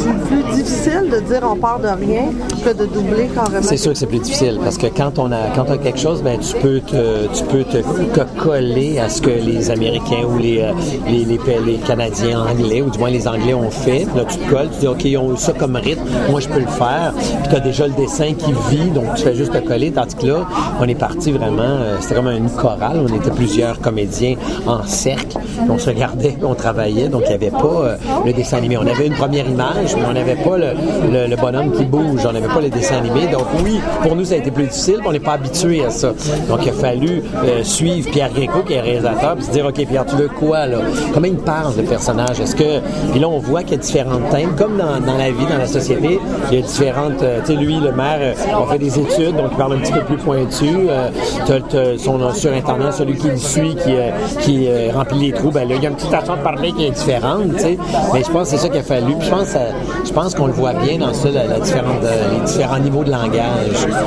plus difficile de dire on part de rien que de doubler carrément? C'est sûr que c'est plus difficile parce que quand on a quelque chose, ben tu peux te coller à ce que les Américains ou les Canadiens anglais, ou du moins les Anglais ont fait. Là, tu te colles, tu dis OK, ils ont eu ça comme rythme, moi je peux le faire. Puis tu as déjà le dessin qui vit, donc tu fais juste te coller. Tandis que là, on est parti vraiment, c'était comme une chorale. On était plusieurs comédiens en cercle. On se regardait, on travaillait, donc il n'y avait pas le dessin animé. On avait une première image, mais on n'avait pas le bonhomme qui bouge. On n'avait pas le dessin animé. Donc oui, pour nous, ça a été plus difficile, mais on n'est pas habitué à ça. Donc il a fallu suivre Pierre Gréco, qui est réalisateur, puis se dire, OK, Pierre, tu veux quoi, là? Comment il parle, le personnage? Est-ce que... Puis là, on voit qu'il y a différentes thèmes. Comme dans la vie, dans la société, il y a différentes... tu sais, lui, le maire, on fait des études, donc il parle un petit peu plus pointu. Sur Internet, celui qui le suit, qui remplit les trous, ben là, il y a une petite façon de parler qui est différente, tu sais. Mais je pense que c'est ça qu'il a fallu. Puis je pense qu'on le voit bien dans ça, les différents niveaux de langage.